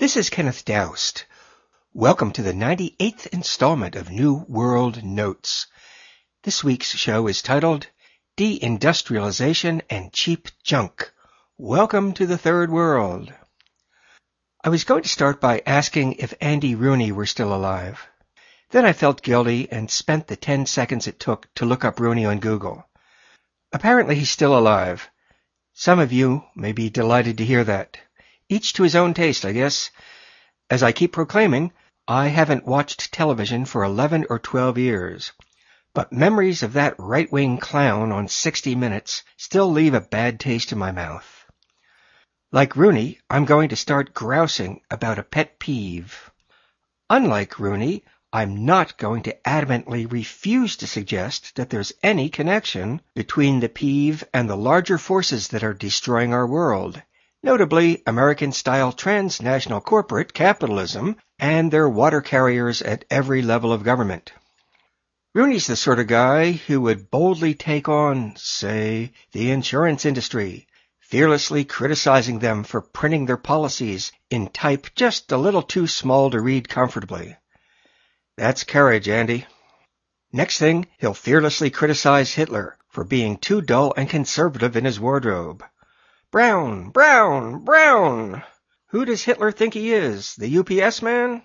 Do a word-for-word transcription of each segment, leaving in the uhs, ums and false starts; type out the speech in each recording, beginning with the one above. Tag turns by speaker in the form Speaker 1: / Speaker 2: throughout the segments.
Speaker 1: This is Kenneth Doust. Welcome to the ninety-eighth installment of New World Notes. This week's show is titled Deindustrialization and Cheap Junk. Welcome to the Third World. I was going to start by asking if Andy Rooney were still alive. Then I felt guilty and spent the ten seconds it took to look up Rooney on Google. Apparently he's still alive. Some of you may be delighted to hear that. Each to his own taste, I guess. As I keep proclaiming, I haven't watched television for eleven or twelve years. But memories of that right-wing clown on sixty minutes still leave a bad taste in my mouth. Like Rooney, I'm going to start grousing about a pet peeve. Unlike Rooney, I'm not going to adamantly refuse to suggest that there's any connection between the peeve and the larger forces that are destroying our world. Notably American-style transnational corporate capitalism and their water carriers at every level of government. Rooney's the sort of guy who would boldly take on, say, the insurance industry, fearlessly criticizing them for printing their policies in type just a little too small to read comfortably. That's courage, Andy. Next thing, he'll fearlessly criticize Hitler for being too dull and conservative in his wardrobe. Brown, Brown, Brown! Who does Hitler think he is, the U P S man?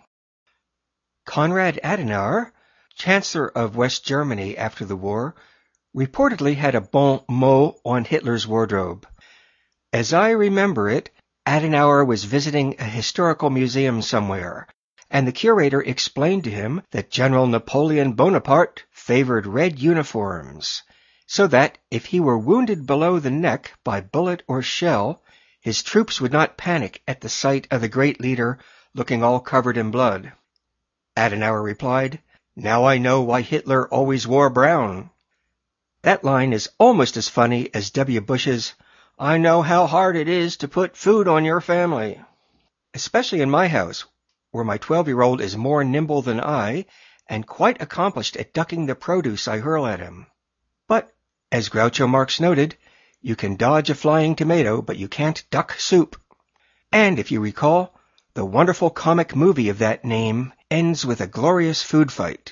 Speaker 1: Konrad Adenauer, Chancellor of West Germany after the war, reportedly had a bon mot on Hitler's wardrobe. As I remember it, Adenauer was visiting a historical museum somewhere, and the curator explained to him that General Napoleon Bonaparte favored red uniforms, so that if he were wounded below the neck by bullet or shell, his troops would not panic at the sight of the great leader looking all covered in blood. Adenauer replied, "Now I know why Hitler always wore brown." That line is almost as funny as W. Bush's, "I know how hard it is to put food on your family." Especially in my house, where my twelve-year-old is more nimble than I and quite accomplished at ducking the produce I hurl at him. But, as Groucho Marx noted, you can dodge a flying tomato, but you can't duck soup. And if you recall, the wonderful comic movie of that name ends with a glorious food fight.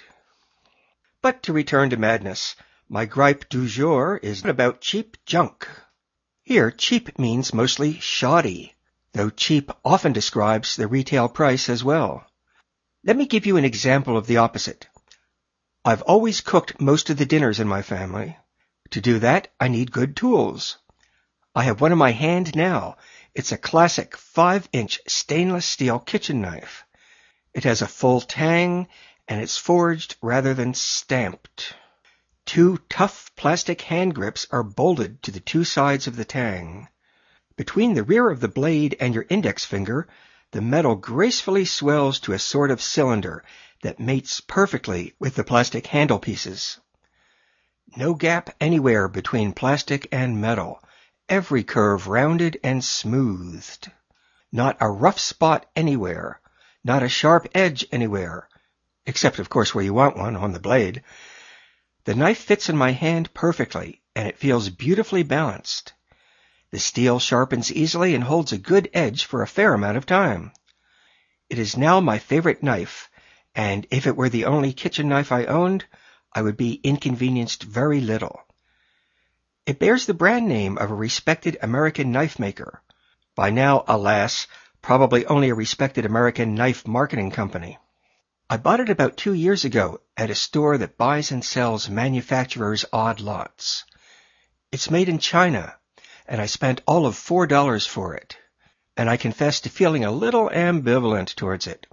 Speaker 1: But to return to madness, my gripe du jour is about cheap junk. Here, cheap means mostly shoddy, though cheap often describes the retail price as well. Let me give you an example of the opposite. I've always cooked most of the dinners in my family. To do that, I need good tools. I have one in my hand now. It's a classic five-inch stainless steel kitchen knife. It has a full tang, and it's forged rather than stamped. Two tough plastic hand grips are bolted to the two sides of the tang. Between the rear of the blade and your index finger, the metal gracefully swells to a sort of cylinder that mates perfectly with the plastic handle pieces. No gap anywhere between plastic and metal, every curve rounded and smoothed. Not a rough spot anywhere, not a sharp edge anywhere, except of course where you want one, on the blade. The knife fits in my hand perfectly, and it feels beautifully balanced. The steel sharpens easily and holds a good edge for a fair amount of time. It is now my favorite knife, and if it were the only kitchen knife I owned, I would be inconvenienced very little. It bears the brand name of a respected American knife maker. By now, alas, probably only a respected American knife marketing company. I bought it about two years ago at a store that buys and sells manufacturers' odd lots. It's made in China, and I spent all of four dollars for it, and I confess to feeling a little ambivalent towards it.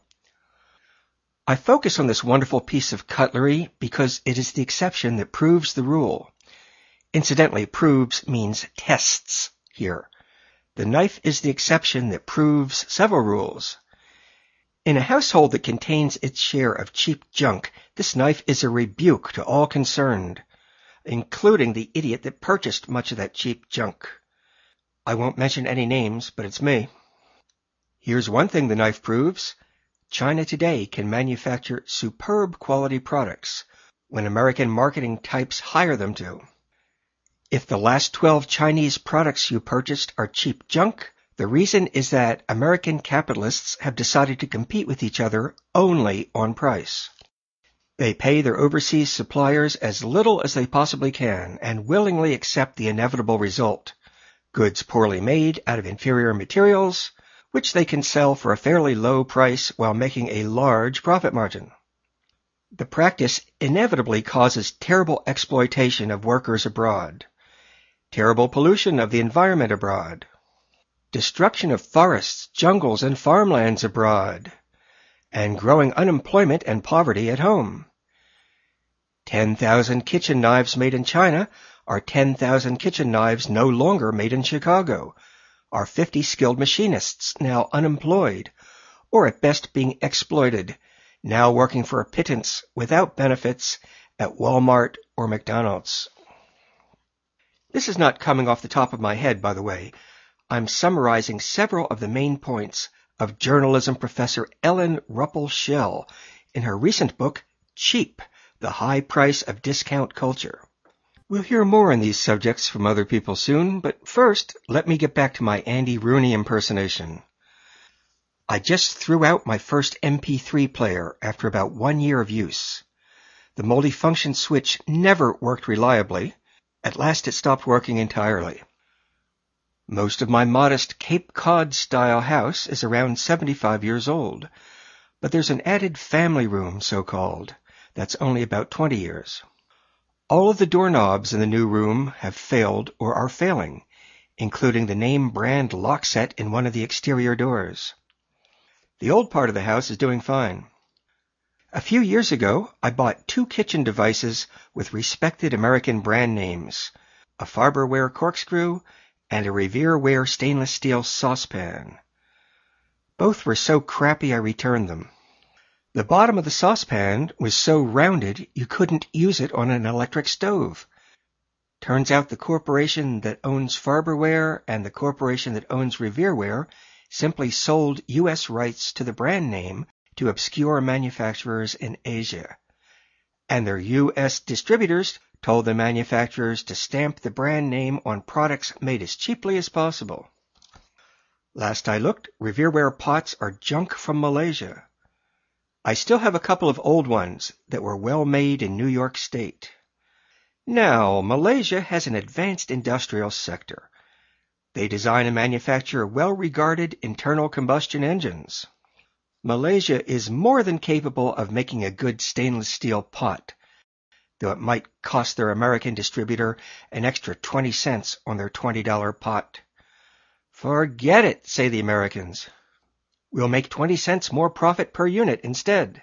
Speaker 1: I focus on this wonderful piece of cutlery because it is the exception that proves the rule. Incidentally, proves means tests here. The knife is the exception that proves several rules. In a household that contains its share of cheap junk, this knife is a rebuke to all concerned, including the idiot that purchased much of that cheap junk. I won't mention any names, but it's me. Here's one thing the knife proves. China today can manufacture superb quality products when American marketing types hire them to. If the last twelve Chinese products you purchased are cheap junk, The reason is that American capitalists have decided to compete with each other only on price. They pay their overseas suppliers as little as they possibly can and willingly accept the inevitable result: goods poorly made out of inferior materials, which they can sell for a fairly low price while making a large profit margin. The practice inevitably causes terrible exploitation of workers abroad, terrible pollution of the environment abroad, destruction of forests, jungles, and farmlands abroad, and growing unemployment and poverty at home. ten thousand kitchen knives made in China are ten thousand kitchen knives no longer made in Chicago, are fifty skilled machinists now unemployed, or at best being exploited, now working for a pittance without benefits at Walmart or McDonald's. This is not coming off the top of my head, by the way. I'm summarizing several of the main points of journalism professor Ellen Ruppel-Shell in her recent book, Cheap: The High Price of Discount Culture. We'll hear more on these subjects from other people soon, but first, let me get back to my Andy Rooney impersonation. I just threw out my first M P three player after about one year of use. The multifunction switch never worked reliably. At last it stopped working entirely. Most of my modest Cape Cod-style house is around seventy-five years old, but there's an added family room, so-called, that's only about twenty years. All of the doorknobs in the new room have failed or are failing, including the name brand lock set in one of the exterior doors. The old part of the house is doing fine. A few years ago, I bought two kitchen devices with respected American brand names, a Farberware corkscrew and a Revereware stainless steel saucepan. Both were so crappy I returned them. The bottom of the saucepan was so rounded you couldn't use it on an electric stove. Turns out the corporation that owns Farberware and the corporation that owns Revereware simply sold U S rights to the brand name to obscure manufacturers in Asia. And their U S distributors told the manufacturers to stamp the brand name on products made as cheaply as possible. Last I looked, Revereware pots are junk from Malaysia. I still have a couple of old ones that were well made in New York State. Now, Malaysia has an advanced industrial sector. They design and manufacture well-regarded internal combustion engines. Malaysia is more than capable of making a good stainless steel pot, though it might cost their American distributor an extra twenty cents on their twenty dollar pot. Forget it, say the Americans. We'll make twenty cents more profit per unit instead.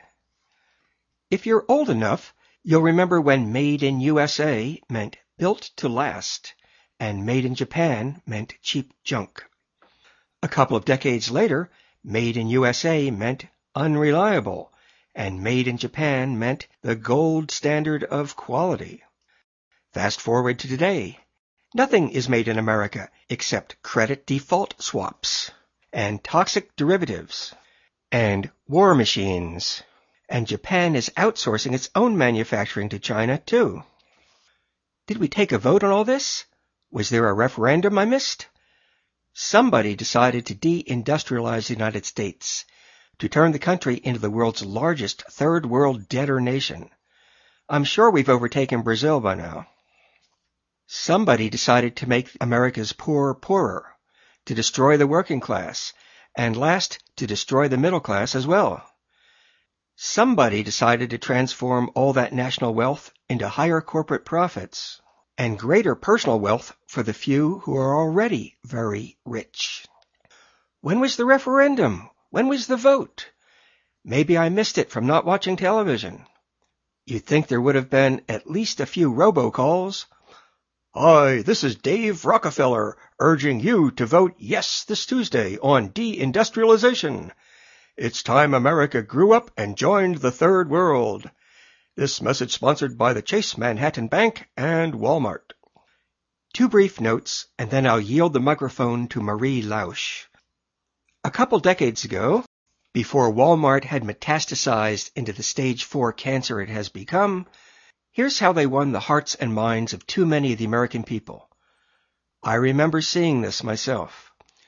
Speaker 1: If you're old enough, you'll remember when Made in U S A meant built to last, and Made in Japan meant cheap junk. A couple of decades later, Made in U S A meant unreliable, and Made in Japan meant the gold standard of quality. Fast forward to today. Nothing is made in America except credit default swaps, and toxic derivatives, and war machines. And Japan is outsourcing its own manufacturing to China, too. Did we take a vote on all this? Was there a referendum I missed? Somebody decided to de-industrialize the United States, to turn the country into the world's largest third-world debtor nation. I'm sure we've overtaken Brazil by now. Somebody decided to make America's poor poorer, to destroy the working class, and last, to destroy the middle class as well. Somebody decided to transform all that national wealth into higher corporate profits and greater personal wealth for the few who are already very rich. When was the referendum? When was the vote? Maybe I missed it from not watching television. You'd think there would have been at least a few robocalls. Hi, this is Dave Rockefeller, urging you to vote yes this Tuesday on deindustrialization. It's time America grew up and joined the third world. This message sponsored by the Chase Manhattan Bank and Walmart. Two brief notes, and then I'll yield the microphone to Marie Lausch. A couple decades ago, before Walmart had metastasized into the stage four cancer it has become, here's how they won the hearts and minds of too many of the American people. I remember seeing this myself.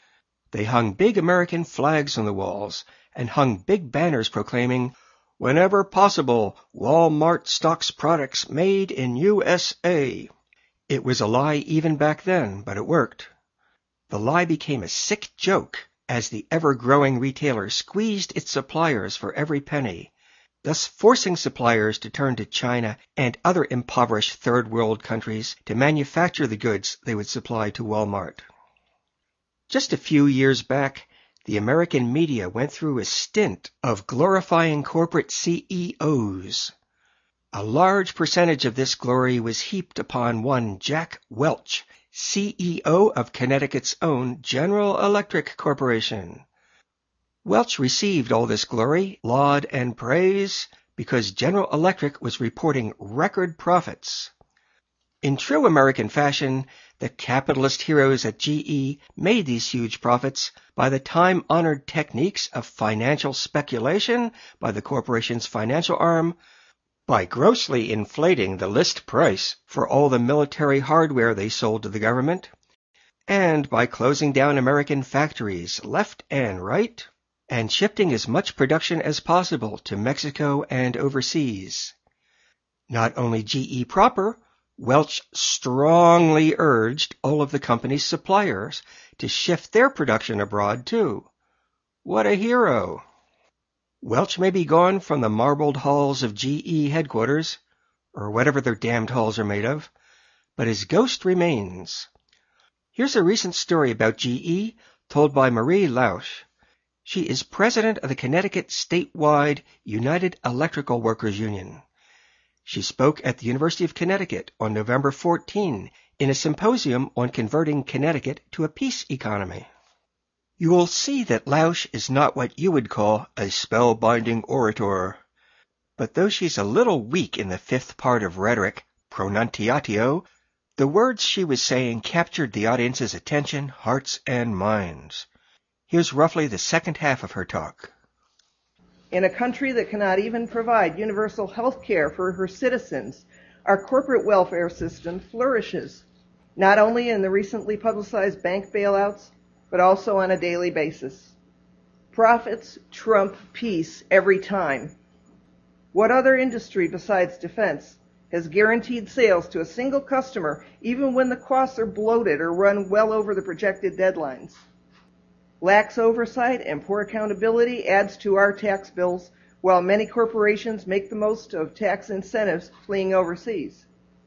Speaker 1: They hung big American flags on the walls and hung big banners proclaiming, "Whenever possible, Walmart stocks products made in U S A." It was a lie even back then, but it worked. The lie became a sick joke as the ever-growing retailer squeezed its suppliers for every penny, thus forcing suppliers to turn to China and other impoverished third world countries to manufacture the goods they would supply to Walmart. Just a few years back, the American media went through a stint of glorifying corporate C E Os. A large percentage of this glory was heaped upon one Jack Welch, C E O of Connecticut's own General Electric Corporation. Welch received all this glory, laud, and praise because General Electric was reporting record profits. In true American fashion, the capitalist heroes at G E made these huge profits by the time-honored techniques of financial speculation by the corporation's financial arm, by grossly inflating the list price for all the military hardware they sold to the government, and by closing down American factories left and right, and shifting as much production as possible to Mexico and overseas. Not only G E proper, Welch strongly urged all of the company's suppliers to shift their production abroad too. What a hero! Welch may be gone from the marbled halls of G E headquarters, or whatever their damned halls are made of, but his ghost remains. Here's a recent story about G E told by Marie Lausch. She is president of the Connecticut statewide United Electrical Workers Union. She spoke at the University of Connecticut on November fourteenth in a symposium on converting Connecticut to a peace economy. You will see that Lausch is not what you would call a spellbinding orator. But though she's a little weak in the fifth part of rhetoric, pronunciatio, the words she was saying captured the audience's attention, hearts, and minds. Here's roughly the second half of her talk.
Speaker 2: In a country that cannot even provide universal health care for her citizens, our corporate welfare system flourishes, not only in the recently publicized bank bailouts, but also on a daily basis. Profits trump peace every time. What other industry besides defense has guaranteed sales to a single customer even when the costs are bloated or run well over the projected deadlines? Lax oversight and poor accountability adds to our tax bills, while many corporations make the most of tax incentives fleeing overseas.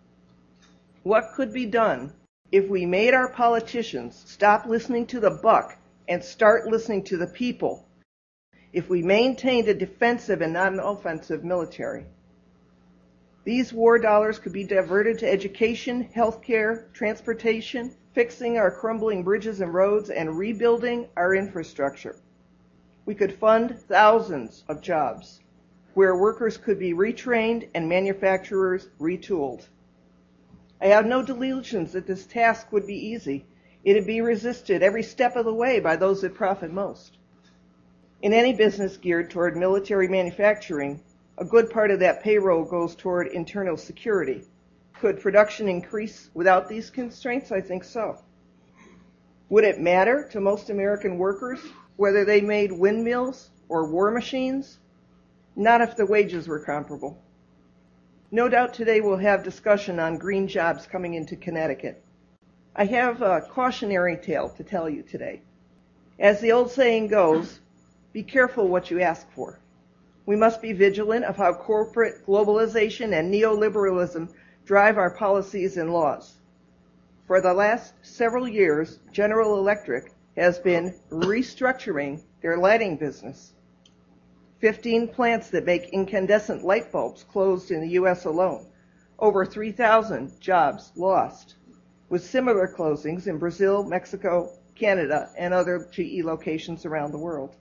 Speaker 2: What could be done if we made our politicians stop listening to the buck and start listening to the people? If we maintained a defensive and not an offensive military? These war dollars could be diverted to education, healthcare, transportation, fixing our crumbling bridges and roads, and rebuilding our infrastructure. We could fund thousands of jobs where workers could be retrained and manufacturers retooled. I have no delusions that this task would be easy. It would be resisted every step of the way by those that profit most. In any business geared toward military manufacturing, a good part of that payroll goes toward internal security. Could production increase without these constraints? I think so. Would it matter to most American workers whether they made windmills or war machines? Not if the wages were comparable. No doubt today we'll have discussion on green jobs coming into Connecticut. I have a cautionary tale to tell you today. As the old saying goes, be careful what you ask for. We must be vigilant of how corporate globalization and neoliberalism drive our policies and laws. For the last several years, General Electric has been restructuring their lighting business. fifteen plants that make incandescent light bulbs closed in the U S alone. Over three thousand jobs lost, with similar closings in Brazil, Mexico, Canada, and other G E locations around the world.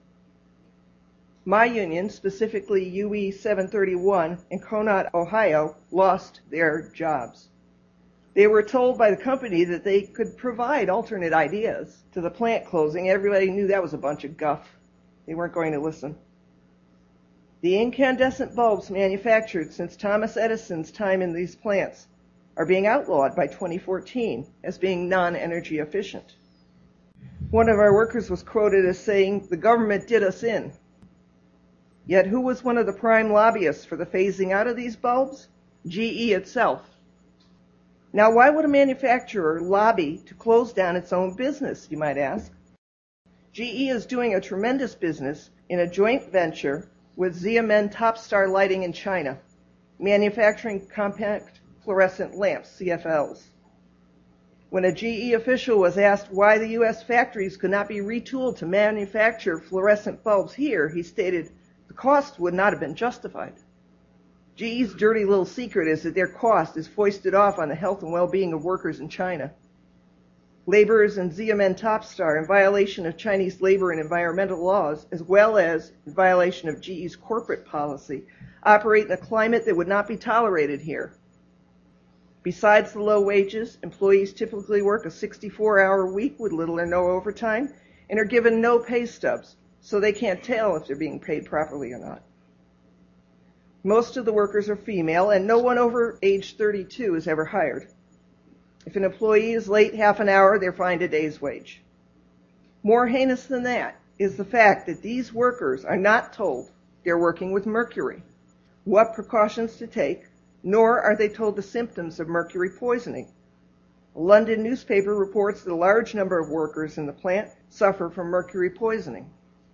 Speaker 2: My union, specifically U E seven thirty-one in Conot, Ohio, lost their jobs. They were told by the company that they could provide alternate ideas to the plant closing. Everybody knew that was a bunch of guff. They weren't going to listen. The incandescent bulbs manufactured since Thomas Edison's time in these plants are being outlawed by twenty fourteen as being non-energy efficient. One of our workers was quoted as saying, "The government did us in." Yet who was one of the prime lobbyists for the phasing out of these bulbs? G E itself. Now, why would a manufacturer lobby to close down its own business, you might ask? G E is doing a tremendous business in a joint venture with Xiamen Topstar Lighting in China, manufacturing compact fluorescent lamps, C F Ls. When a G E official was asked why the U S factories could not be retooled to manufacture fluorescent bulbs here, he stated, the cost would not have been justified. G E's dirty little secret is that their cost is foisted off on the health and well-being of workers in China. Laborers in Xiamen Topstar, in violation of Chinese labor and environmental laws, as well as in violation of G E's corporate policy, operate in a climate that would not be tolerated here. Besides the low wages, employees typically work a sixty-four hour week with little or no overtime and are given no pay stubs, so they can't tell if they're being paid properly or not. Most of the workers are female, and no one over age thirty-two is ever hired. If an employee is late half an hour, they're fined a day's wage. More heinous than that is the fact that these workers are not told they're working with mercury, what precautions to take, nor are they told the symptoms of mercury poisoning. A London newspaper reports that a large number of workers in the plant suffer from mercury poisoning.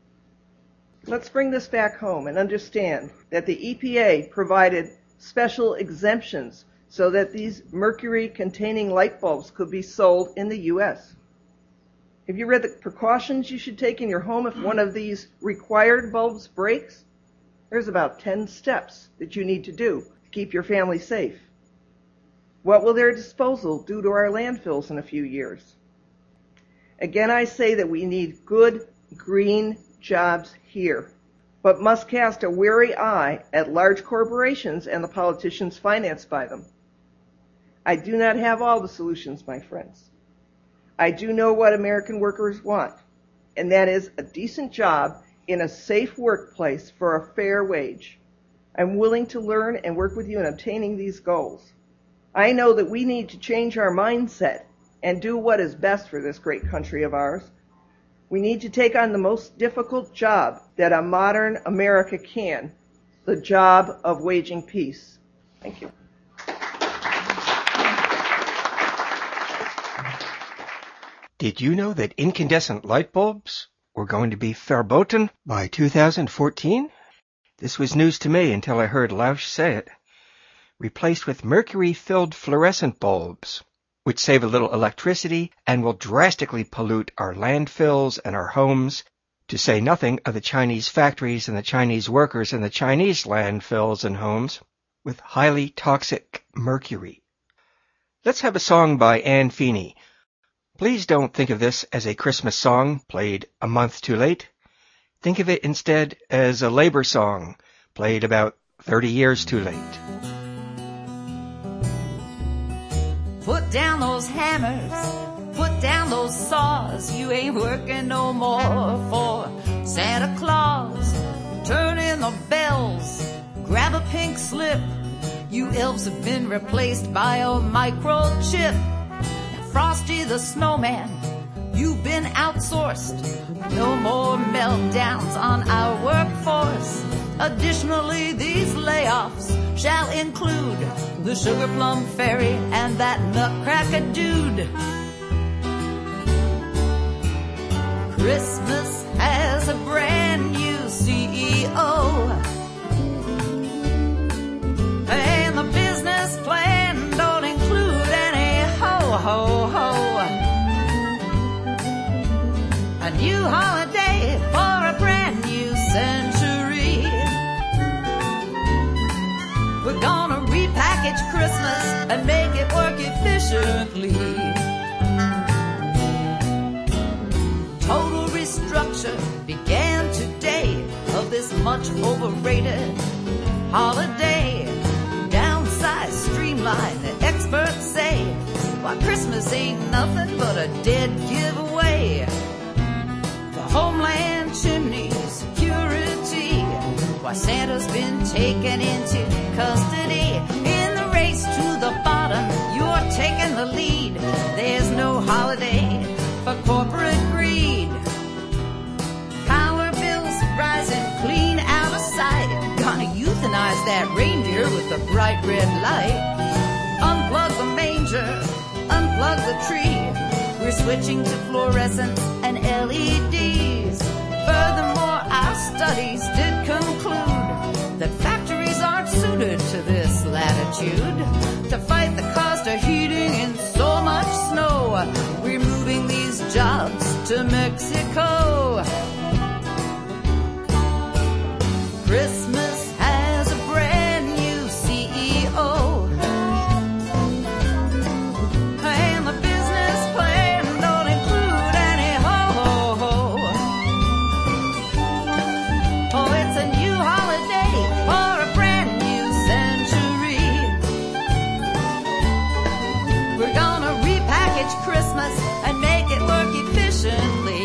Speaker 2: Let's bring this back home and understand that the E P A provided special exemptions so that these mercury-containing light bulbs could be sold in the U S. Have you read the precautions you should take in your home if one of these required bulbs breaks? There's about ten steps that you need to do to keep your family safe. What will their disposal do to our landfills in a few years? Again, I say that we need good, green jobs here, but must cast a wary eye at large corporations and the politicians financed by them. I do not have all the solutions, my friends. I do know what American workers want, and that is a decent job in a safe workplace for a fair wage. I'm willing to learn and work with you in obtaining these goals. I know that we need to change our mindset and do what is best for this great country of ours. We need to take on the most difficult job that a modern America can, the job of waging peace. Thank you.
Speaker 1: Did you know that incandescent light bulbs were going to be verboten by two thousand fourteen? This was news to me until I heard Lausch say it. Replaced with mercury-filled fluorescent bulbs, which save a little electricity and will drastically pollute our landfills and our homes, to say nothing of the Chinese factories and the Chinese workers in the Chinese landfills and homes with highly toxic mercury. Let's have a song by Anne Feeney. Please don't think of this as a Christmas song played a month too late. Think of it instead as a labor song played about thirty years too late.
Speaker 3: Put down those hammers, put down those saws. You ain't working no more for Santa Claus. Turn in the bells, grab a pink slip. You elves have been replaced by a microchip. Frosty the Snowman, you've been outsourced. No more meltdowns on our workforce. Additionally, these layoffs shall include the Sugar Plum Fairy and that Nutcracker dude. Christmas has a brand new C E O, and the business plan don't include any ho-ho-ho. A new holiday for a brand new century. We're gonna repackage Christmas and make it work efficiently. Total restructure began today of this much overrated holiday. Downsize, streamline, the experts say. Why, Christmas ain't nothing but a dead giveaway. The Homeland chimney security. Why, Santa's been taken into custody. In the race to the bottom, you're taking the lead. There's no holiday for corporate greed. that reindeer with the bright red light. Unplug the manger, unplug the tree. We're switching to fluorescents and L E Ds. Furthermore, our studies did conclude that factories aren't suited to this latitude. To fight the cost of heating in so much snow, we're moving these jobs to Mexico. Christmas has a brand new C E O, and the business plan don't include any ho-ho-ho. Oh, it's a new holiday for a brand new century. We're gonna repackage Christmas and make it work efficiently.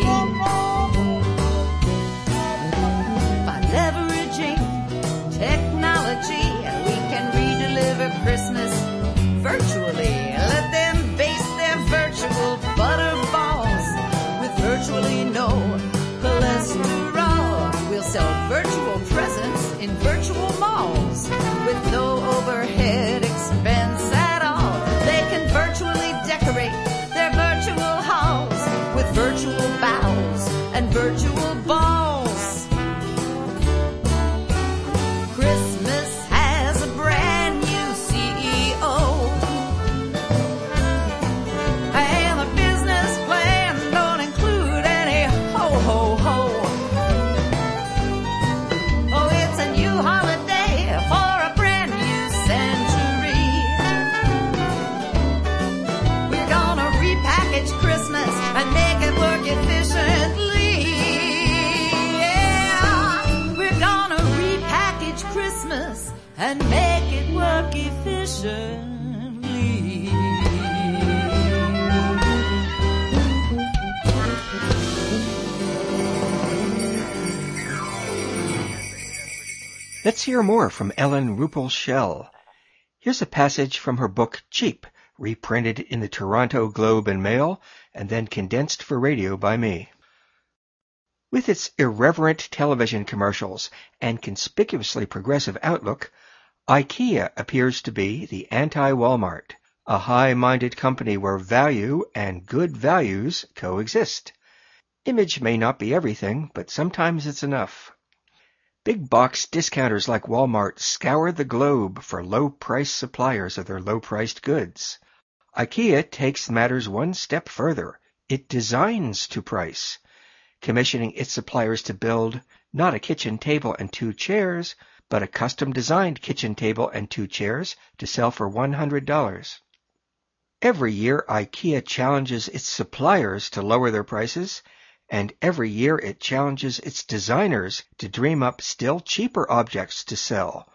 Speaker 3: By leveraging technology, we can redeliver Christmas virtually. Let them base their virtual butterballs with virtually no cholesterol. We'll sell virtual presents in virtual malls with no overhead expense at all. They can virtually decorate their virtual halls with virtual bows and virtual balls. Christmas has a brand new C E O, and the business plan don't include any ho-ho-ho. Oh, it's a new holiday for a brand new century. We're gonna repackage Christmas and make it work efficiently. Yeah, we're gonna repackage Christmas and make it work efficiently.
Speaker 1: Let's hear more from Ellen Ruppel-Shell. Here's a passage from her book Cheap, reprinted in the Toronto Globe and Mail and then condensed for radio by me. With its irreverent television commercials and conspicuously progressive outlook, IKEA appears to be the anti-Walmart, a high-minded company where value and good values coexist. Image may not be everything, but sometimes it's enough. Big box discounters like Walmart scour the globe for low-price suppliers of their low-priced goods. IKEA takes matters one step further. It designs to price, commissioning its suppliers to build not a kitchen table and two chairs, but a custom-designed kitchen table and two chairs to sell for one hundred dollars. Every year, IKEA challenges its suppliers to lower their prices, and every year it challenges its designers to dream up still cheaper objects to sell.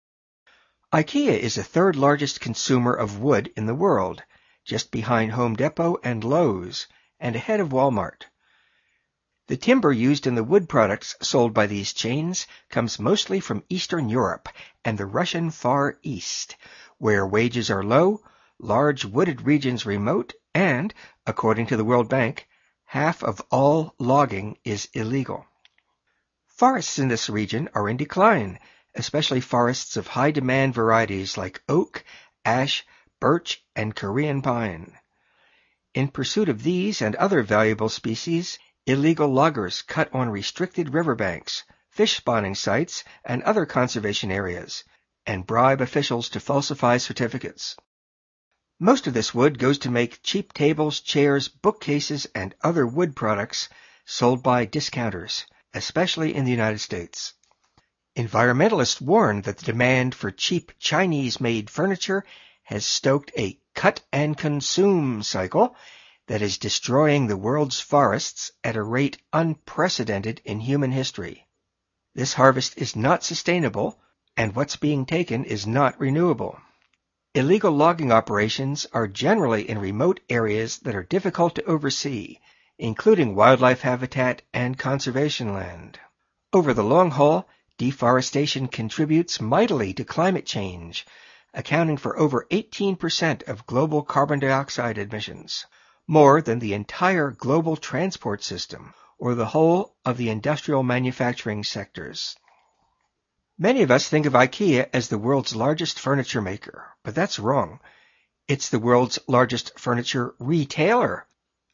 Speaker 1: IKEA is the third largest consumer of wood in the world, just behind Home Depot and Lowe's, and ahead of Walmart. The timber used in the wood products sold by these chains comes mostly from Eastern Europe and the Russian Far East, where wages are low, large wooded regions remote, and, according to the World Bank, half of all logging is illegal. Forests in this region are in decline, especially forests of high-demand varieties like oak, ash, birch, and Korean pine. In pursuit of these and other valuable species, illegal loggers cut on restricted riverbanks, fish spawning sites, and other conservation areas, and bribe officials to falsify certificates. Most of this wood goes to make cheap tables, chairs, bookcases, and other wood products sold by discounters, especially in the United States. Environmentalists warn that the demand for cheap Chinese-made furniture has stoked a cut-and-consume cycle that is destroying the world's forests at a rate unprecedented in human history. This harvest is not sustainable, and what's being taken is not renewable. Illegal logging operations are generally in remote areas that are difficult to oversee, including wildlife habitat and conservation land. Over the long haul, deforestation contributes mightily to climate change, accounting for over eighteen percent of global carbon dioxide emissions, more than the entire global transport system or the whole of the industrial manufacturing sectors. Many of us think of IKEA as the world's largest furniture maker, but that's wrong. It's the world's largest furniture retailer.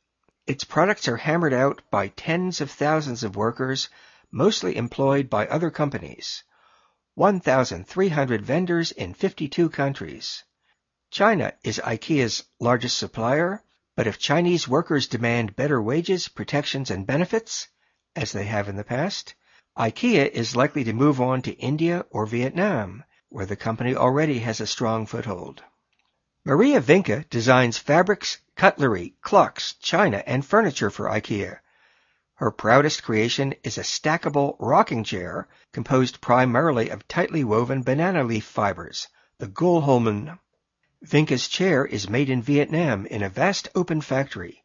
Speaker 1: Its products are hammered out by tens of thousands of workers, mostly employed by other companies. one thousand three hundred vendors in fifty-two countries. China is IKEA's largest supplier, but if Chinese workers demand better wages, protections, and benefits, as they have in the past, IKEA is likely to move on to India or Vietnam, where the company already has a strong foothold. Maria Vinca designs fabrics, cutlery, clocks, china, and furniture for IKEA. Her proudest creation is a stackable rocking chair composed primarily of tightly woven banana leaf fibers, the Gulholmen. Vinca's chair is made in Vietnam in a vast open factory.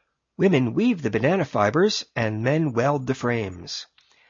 Speaker 1: Women weave the banana fibers and men weld the frames.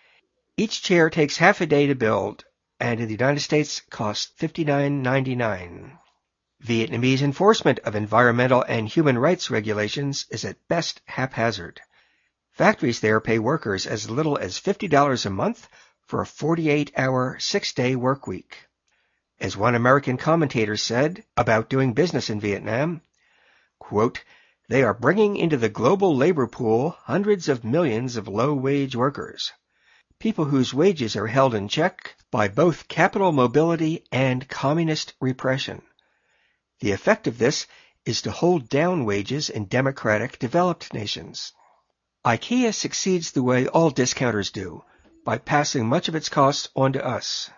Speaker 1: Each chair takes half a day to build, and in the United States costs fifty-nine ninety-nine. Vietnamese enforcement of environmental and human rights regulations is at best haphazard. Factories there pay workers as little as fifty dollars a month for a forty-eight hour, six-day work week. As one American commentator said about doing business in Vietnam, quote, "They are bringing into the global labor pool hundreds of millions of low-wage workers, people whose wages are held in check by both capital mobility and communist repression. The effect of this is to hold down wages in democratic developed nations." IKEA succeeds the way all discounters do, by passing much of its costs on to us.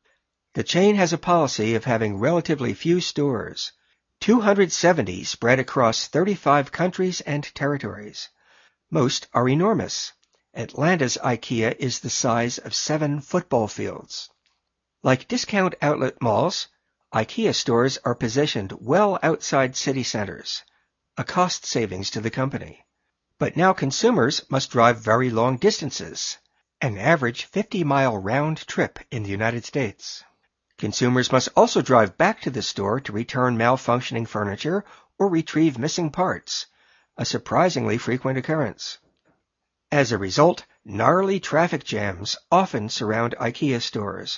Speaker 1: The chain has a policy of having relatively few stores, two hundred seventy spread across thirty-five countries and territories. Most are enormous. Atlanta's IKEA is the size of seven football fields. Like discount outlet malls, IKEA stores are positioned well outside city centers, a cost savings to the company. But now consumers must drive very long distances, an average fifty-mile round trip in the United States. Consumers must also drive back to the store to return malfunctioning furniture or retrieve missing parts, a surprisingly frequent occurrence. As a result, gnarly traffic jams often surround IKEA stores.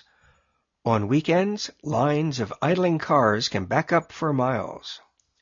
Speaker 1: On weekends, lines of idling cars can back up for miles.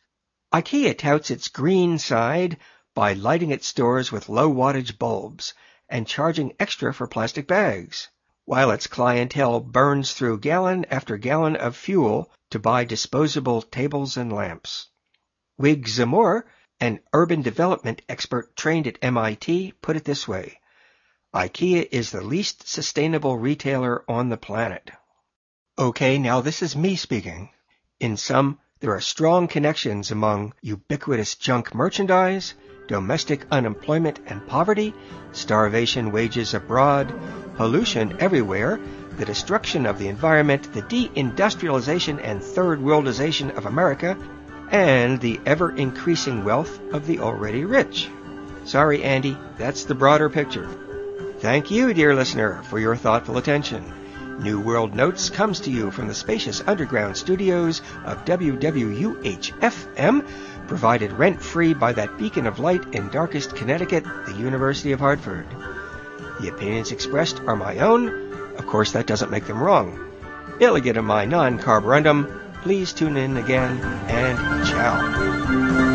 Speaker 1: IKEA touts its green side by lighting its stores with low-wattage bulbs and charging extra for plastic bags, while its clientele burns through gallon after gallon of fuel to buy disposable tables and lamps. Wig Zamor, an urban development expert trained at M I T, put it this way: IKEA is the least sustainable retailer on the planet. Okay, now this is me speaking. In sum, there are strong connections among ubiquitous junk merchandise, domestic unemployment and poverty, starvation wages abroad, pollution everywhere, the destruction of the environment, the deindustrialization and third worldization of America, and the ever-increasing wealth of the already rich. Sorry, Andy, that's the broader picture. Thank you, dear listener, for your thoughtful attention. New World Notes comes to you from the spacious underground studios of W W U H F M, provided rent-free by that beacon of light in darkest Connecticut, the University of Hartford. The opinions expressed are my own. Of course, that doesn't make them wrong. Illigit my non-carborundum. Please tune in again, and ciao.